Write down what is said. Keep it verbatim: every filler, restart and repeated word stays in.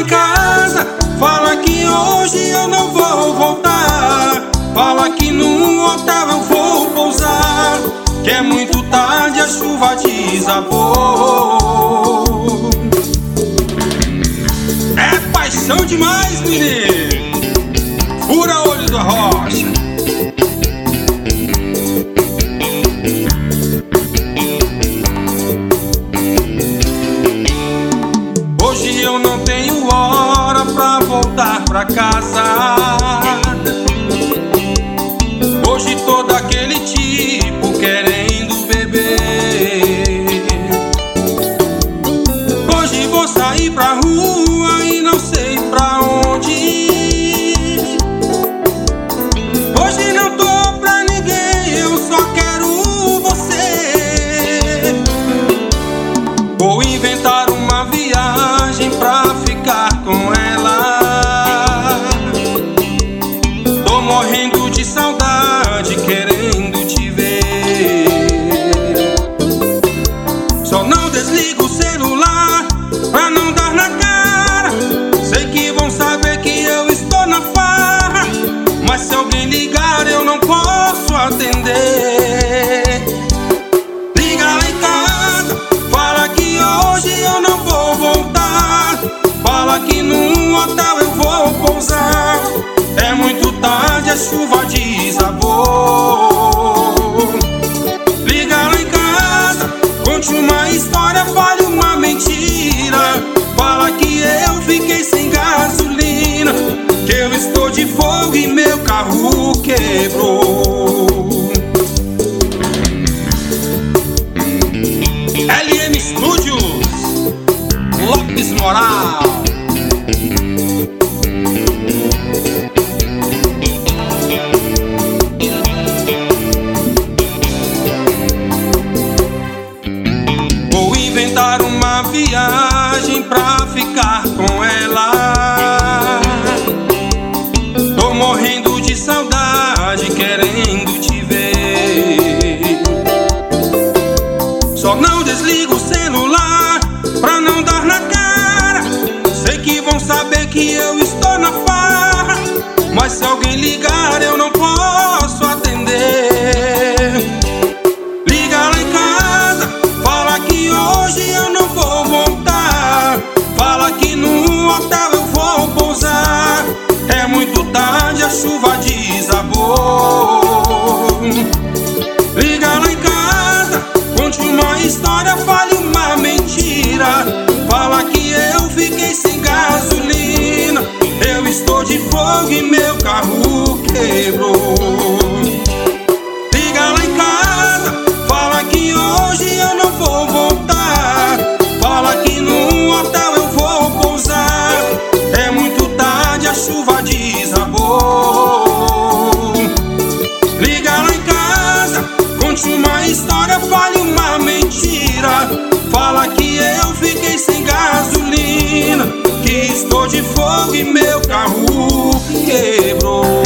casa, fala que hoje eu não vou voltar. Fala que no hotel eu vou pousar, que é muito tarde, a chuva desabou. É paixão demais, menino. Fura olho da rocha. Hoje eu não tenho hora pra voltar pra casa. Hoje tô daquele tipo querendo beber. Hoje vou sair pra rua e não sei pra onde ir. Hoje não tô pra ninguém, eu só quero você. Vou inventar uma viagem pra ficar com ela. Tô morrendo de saudade, querendo te ver. Só não desligo o celular pra não dar na cara. Sei que vão saber que eu estou na farra, mas se alguém ligar eu não posso atender. Liga lá em casa, fala que hoje eu não vou voltar. Fala que no hotel eu vou pousar, é muito tarde, a chuva desabou. Liga lá em casa, conte uma história, fale uma mentira. Fala que eu fiquei sem gasolina, que eu estou de fogo e meu carro quebrou. L M Studios, Lopes Moral. Vou inventar uma viagem pra ficar com ela. Tô morrendo de saudade, querendo te ver. Só não desligo o celular pra não dar na cara. Sei que vão saber que eu estou na farra, mas se alguém ligar eu não posso atender. Liga lá em casa, fala que hoje eu não vou voltar. Fala que no hotel eu vou pousar, é muito tarde, a chuva desabou. Liga lá em casa, conte uma história, fale uma mentira. Fala que eu fiquei sem gasolina, eu estou de fogo e meu carro quebrou. Liga lá em casa, fala que hoje eu não vou voltar. Fala que no hotel eu vou pousar, é muito tarde, a chuva desabou. Liga lá em casa, conte uma história, fale uma mentira. Fala que eu fiquei sem gasolina, que estou de fogo e meu carro quebrou.